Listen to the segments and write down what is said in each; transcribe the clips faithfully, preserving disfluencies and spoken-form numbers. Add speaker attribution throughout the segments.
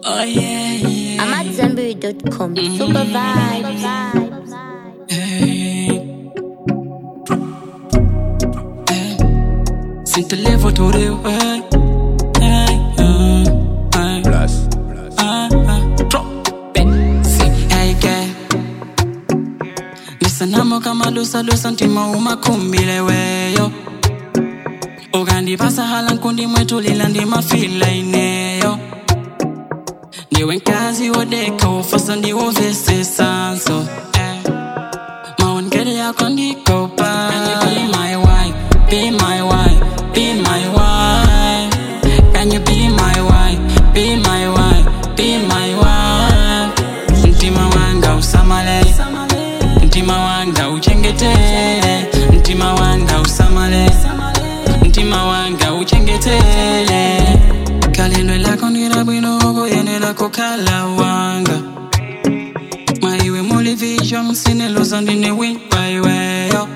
Speaker 1: Oh yeah, yeah.
Speaker 2: I'm at Zambiri dot com.
Speaker 1: Mm-hmm.
Speaker 2: Super vibes.
Speaker 1: Hey. Hey. Sinto levo to the way. Hey, uh, hey.
Speaker 3: Plus.
Speaker 1: Ah, ah. Drop. See, hey, girl. Listen, I'm kama lusa lusa ntima umakumbile weyo. Ogandi pasa halankundi mwetu lilandi mafila ineyo. Niwe nkazi wodeka ufasa ndiwo vese sanso. Maonkele yako ndiko pa. Can you be my wife, be my wife, be my wife? Can you be my wife, be my wife, be my wife? Ntima wanga usamale, ntima wanga uchengetele, ntima wanga usamale, ntima wanga uchengetele. Kalendwe lako nirabwino ogo yene lako kala wanga. Maiwe muli vision sinelo zandine wimpa iweyo.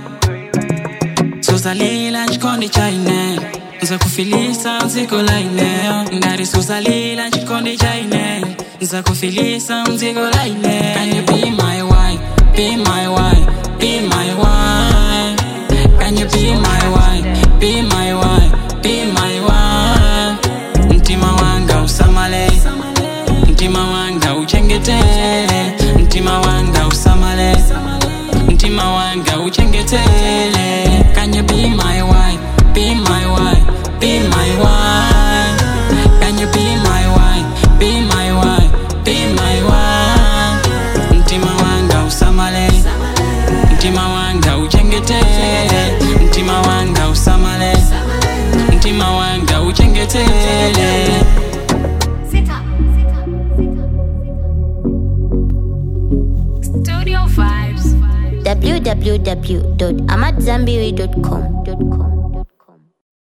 Speaker 1: Susalila nchikondi chaine, nza kufilisa nziko laineo. Ndari susalila nchikondi chaine, nza kufilisa nziko laineo. Can you be my wife, be my wife, be my wife? Can you be my wife, be my wife, be my wife? Ntima wanga usamale, ntima wanga uchengetele, ntima wanga usamale, ntima wanga uchengetele. Can you be my wife, be my wife, be my wife? Can you be my wife, be my wife, be my wife? Ntima wanga usamale, ntima wanga uchengetele, ntima wanga usamale, ntima wanga uchengetele.
Speaker 4: Sit up, sit up, sit up. Studio Vibes.
Speaker 2: w w w dot amat zambiri dot com.